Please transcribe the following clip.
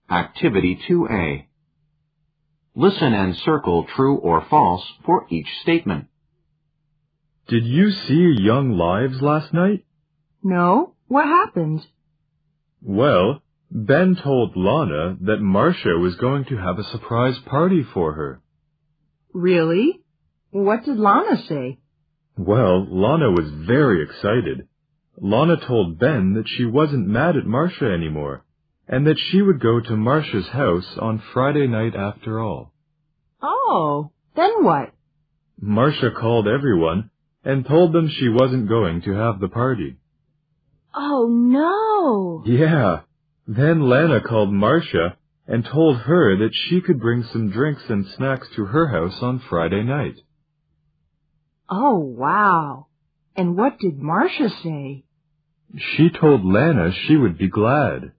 Activity 2A. Listen and circle true or false for each statement. Did you see Young Lives last night? No. What happened? Well, Ben told Lana that Marcia was going to have a surprise party for her. Really? What did Lana say? Well, Lana was very excited. Lana told Ben that she wasn't mad at Marcia anymore, and that she would go to Marcia's house on Friday night after all. Oh, then what? Marcia called everyone and told them she wasn't going to have the party. Oh, no. Yeah. Then Lana called Marcia and told her that she could bring some drinks and snacks to her house on Friday night. Oh, wow. And what did Marcia say? She told Lana she would be glad.